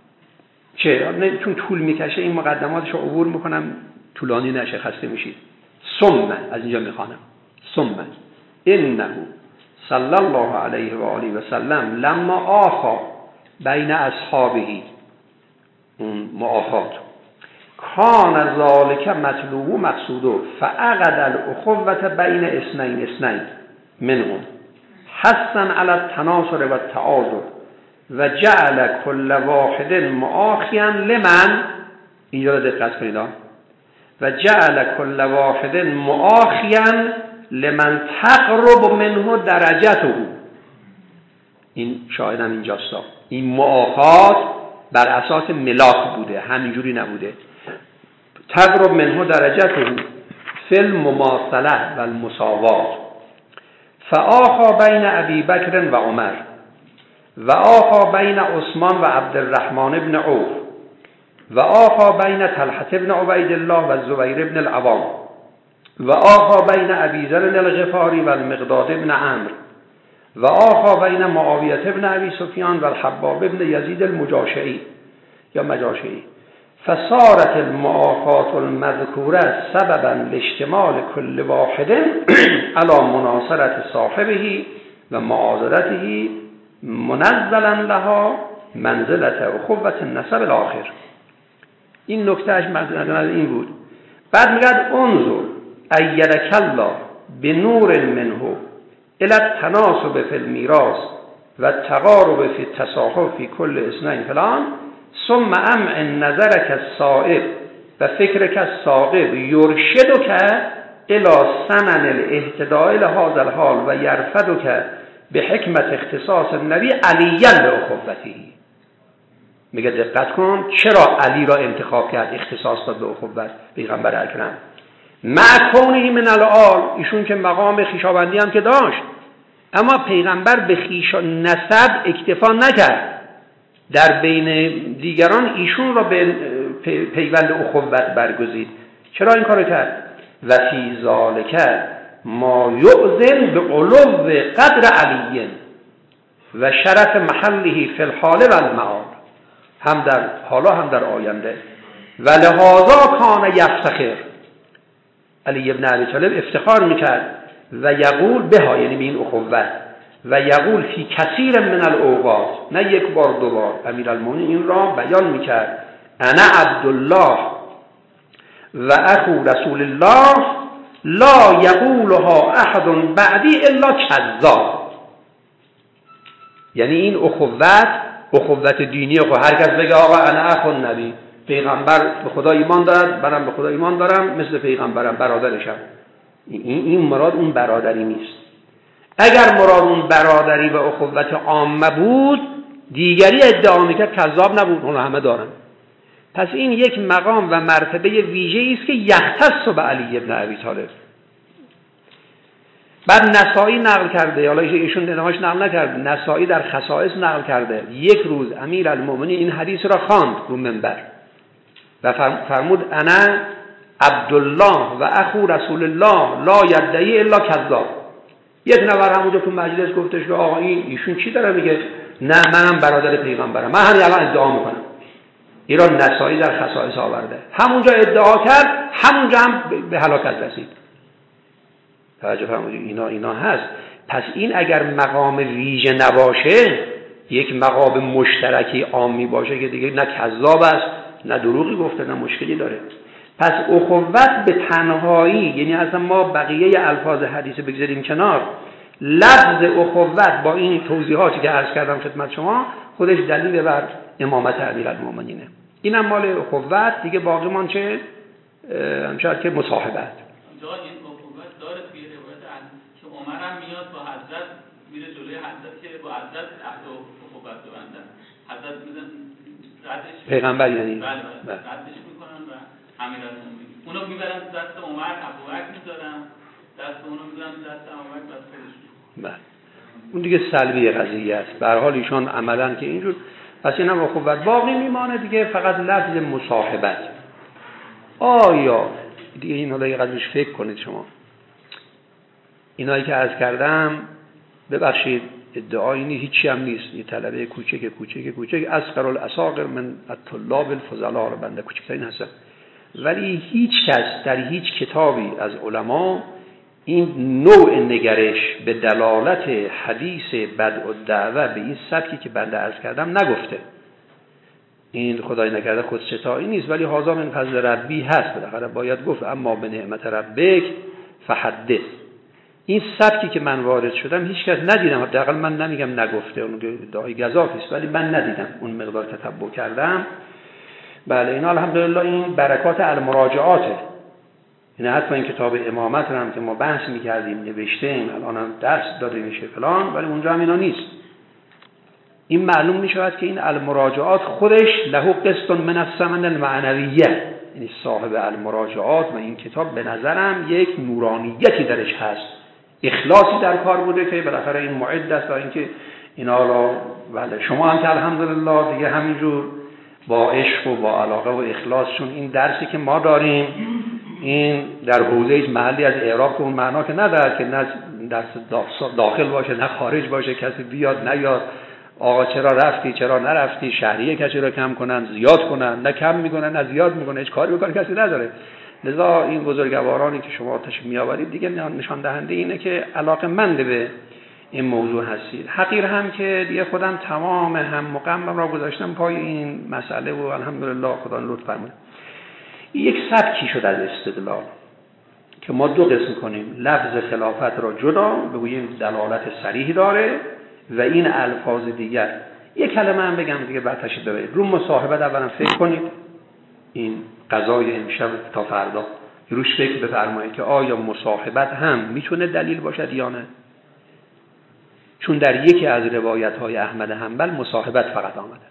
چه چون طول میکشه این مقدماتش رو عبور میکنم طولانی نشه خسته میشید. ثم از اینجا میخوانم ثم انه صلی الله علیه و آله و سلم لما آخا بین اصحابه، اون معافات کان ذالک مطلوب و مقصود فعقد الاخوه بین اثنین اثنین منهم حسن علی التناصر و التعاضد و جعل کل واحد معاخیا لمن، اینجا رو دقت کنید، و جعل کل واحد معاخیا لمن تقرب منه درجته. این شاهدم اینجاست. این معاخات بر اساس ملاک بوده، همینجوری نبوده. تقرب منه درجته فی المماثله و المساوات فآخا بین ابی بکر و عمر و آخا بین عثمان و عبدالرحمن ابن عوف و آخا بین طلحه ابن عبید الله و زبیر ابن العوام و آخا بین ابی ذر الغفاری و المقداد بن عمرو و آخا بین معاویه بن ابی سفیان و الحباب بن یزید المجاشعی یا مجاشعی فصارت المعاخات المذکوره سببا لاشتمال کل واحد علی مناصرت صاحبه و معاذرته منزلا لها منزلت اخوة النسب الاخر. این نکتهش مثلا این بود. بعد میگه انظر ایدک الله بنور منه الى التناسب فی المیراث و التقارب فی التصاحب فی کل اثنین فلان ثم امع نظرک الصائب و فکرک الثاقب یرشدک الى سنن الاهتداء لهذا الحال و یرفدک به حکمت اختصاص النبی علیا لاخوته. میگه دقت کن چرا علی را انتخاب کرد، اختصاص داد به اخوت پیغمبر اکرم. مع کونه من الآل، ایشون که مقام خویشاوندی هم که داشت، اما پیغمبر به خویش نسب اکتفا نکرد، در بین دیگران ایشون را به پیوند اخوت برگزید. چرا این کارو کرد؟ و فی ذالک ما یؤذن به علو قدر علی و شرف محله فی الحال و المعاد، هم در حالا هم در آینده. و لهذا کان یفتخر، علی ابن ابی طالب افتخار میکرد و یقول بها، یعنی به این اخوت، و یقول فی کثیر من الاوقات، نه یک بار دو بار، امیرالمومنین این را بیان میکرد انا عبدالله و اخو رسول الله لا یقولها احد بعدی الا کذاب. یعنی این اخوت، اخوت دینی، خو هر کس بگه آقا انا اخو نبی، پیغمبر به خدا ایمان دارد، منم به خدا ایمان دارم، مثل پیغمبرم، برادرشم، این این مراد اون برادری نیست. اگر مراد اون برادری و اخوت عامه بود، دیگری ادعا میکرد کذاب نبود، اون همه دارن. پس این یک مقام و مرتبه ویژه‌ای است که یختص به علی ابن ابی طالب. بعد نسائی نقل کرده، حالا ایشون نهاش نقل نکرد، نسائی در خصائص نقل کرده، یک روز امیرالمومنین این حدیث را خواند رو منبر و فرمود انا عبدالله و اخو رسول الله لا یدعی الا کذاب. یک نفر همونجا تو مجلس گفتش که آقا این ایشون چی داره میگه؟ نه منم برادر پیغمبرم، من همین الان ادعا میکنم. ایران نسائی در خصائص آورده، همونجا ادعا کرد، همونجا هم به هلاکت رسید. توجه فرمودید؟ اینا اینا هست. پس این اگر مقام ویژه نباشه، یک مقام مشترکی عامی باشه که دیگه نه کذاب است نه دروغی گفته نه مشکلی داره. پس اخوت به تنهایی، یعنی اصلا ما بقیه الفاظ حدیث بگذاریم کنار، لفظ اخوت با این توضیحاتی که عرض کردم خدمت شما خودش دلیل بر امامت امیرالمومنینه. اینم مال اخوت دیگه. باقی من چه همچنان که مصاحبت جا این اخوت داره توی روایت که عمر هم میاد با حضرت میره جلوی حضرت که با حضرت عهد و اخوت ببندن، حضرت میزن ردش پیغمبر یعنی بله بله ردش میکنن و امیرالمومنین اونو میبرن دست عمر، ابوبکر میذارن دست اونو میذارن دست ابوبکر، دست خودشون. بله اون دیگه سلبی قضیه است. به هر حال ایشون عملاً که اینجور، پس اینم اخوت باقی میمانه دیگه، فقط لفظ مصاحبت. آیا دیگه این حالا یه قدرش فکر کنید شما، اینایی که عرض کردم ببخشید ادعای اینی هیچی هم نیست، یه طلبه کوچک کوچک کوچک اصغر الاساغر من الطلاب الفضلا رو بنده کوچکترین هستم، ولی هیچ کس در هیچ کتابی از علما این نوع نگرش به دلالت حدیث بدء الدعوه به این سبکی که بنده عرض کردم نگفته. این خدای نکرده خودستایی نیست، ولی هذا من فضل ربی هست، بالاخره باید گفت اما به نعمت ربک فحدث. این سبکی که من وارد شدم هیچ کس ندیدم، حداقل من نمیگم نگفته، اون ادعای گزافی است، ولی من ندیدم، اون مقدار تتبع کردم. بله اینا الحمدلله این برکات المراجعاته. این حتی این کتاب امامت رو هم که ما بحث می‌کردیم نوشتیم، الان هم درس داده میشه فلان، ولی اونجا هم اینا نیست. این معلوم میشود که این المراجعات خودش له قسط من الثمن المعنویه، یعنی صاحب المراجعات و این کتاب به نظرم یک نورانیتی درش هست، اخلاصی در کار بوده که بالاخره این معد است تا اینکه اینا را بله شما هم که الحمدلله دیگه همینجور با عشق و با علاقه و اخلاص، چون این درسی که ما داریم این در حوزه محلی از اعراب که اون معنا که نداره که نه در داخل باشه نه خارج باشه، کسی بیاد نیاد، آقا چرا رفتی چرا نرفتی، شهریه کسی رو کم کنن زیاد کنن، نه کم میکنن نه زیاد میکنن، هیچ کاری بکنه کسی نداره. لذا این بزرگوارانی که شما تشریف میآورید دیگه نشان دهنده اینه که علاقه‌مند به این موضوع هستید. حقیر هم که دیگه خودم تمام هم مقامم را گذاشتم پای این مسئله و الحمدلله خدا لطف فرمود. یک سبکی شد از استدلال که ما دو قسم کنیم، لفظ خلافت را جدا بگوییم دلالت صریحی داره و این الفاظ دیگر. یک کلمه هم بگم دیگه بعد تشریف ببرید. رو مصاحبت اولا فکر کنید، این قضای امشب تا فردا روش فکر بفرمایید که آیا مصاحبت هم میتونه دلیل باشد یا نه؟ چون در یکی از روایت‌های احمد حنبل مصاحبت فقط آمده.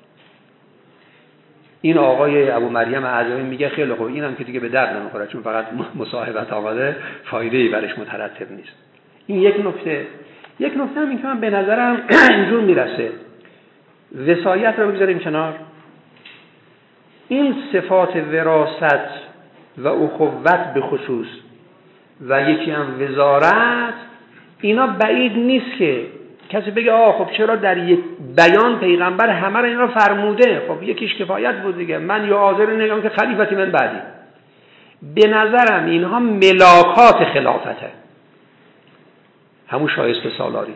این آقای ابو مریم اعظمی میگه خیلی خوب، اینم که دیگه به درد نمیخوره چون فقط مصاحبت آمده، فایده‌ای برش مترتب نیست. این یک نکته. یک نکته هم این که من به نظرم اینجور میرسه، وصایت رو بگذاریم کنار، این صفات وراثت و اخوت به خصوص و یکی هم وزارت، اینا بعید نیست که کسی بگه آه خب چرا در یک بیان پیغمبر همه را اینا فرموده، خب یکیش کفایت بود دیگه، من یا حاضر نگم که خلیفتی من بعدی. به نظرم اینها ملاکات خلافته، همون شایسته سالاری،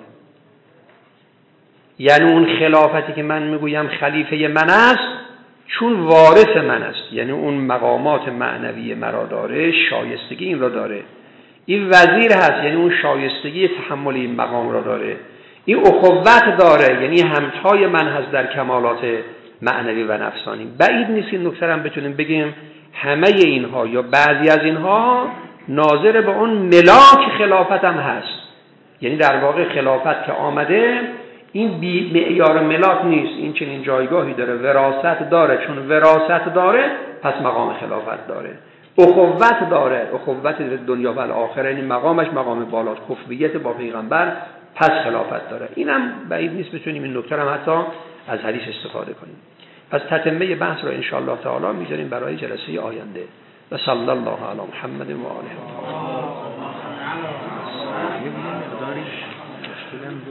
یعنی اون خلافتی که من میگویم خلیفه من است چون وارث من است، یعنی اون مقامات معنوی مرا داره، شایستگی این را داره. این وزیر هست یعنی اون شایستگی تحمل این مقام را داره. این اخوت داره یعنی همتای من هست در کمالات معنوی و نفسانی. بعید نیست این نکته هم بتونیم بگیم همه اینها یا بعضی از اینها ناظر به اون ملاک خلافت هم هست. یعنی در واقع خلافت که آمده این بی معیار ملاک نیست، این چنین جایگاهی داره، وراثت داره، چون وراثت داره پس مقام خلافت داره، اخوت داره، اخوت دنیا و آخره، یعنی مقامش مقام بالات، کفویت با پیغمبر، پس خلافت داره. اینم بعید نیست بتونیم این نکته هم حتی از حدیث استفاده کنیم. پس تتمه بحث رو ان شاء الله تعالی میذاریم برای جلسه آینده. و صلی الله علی محمد و آله.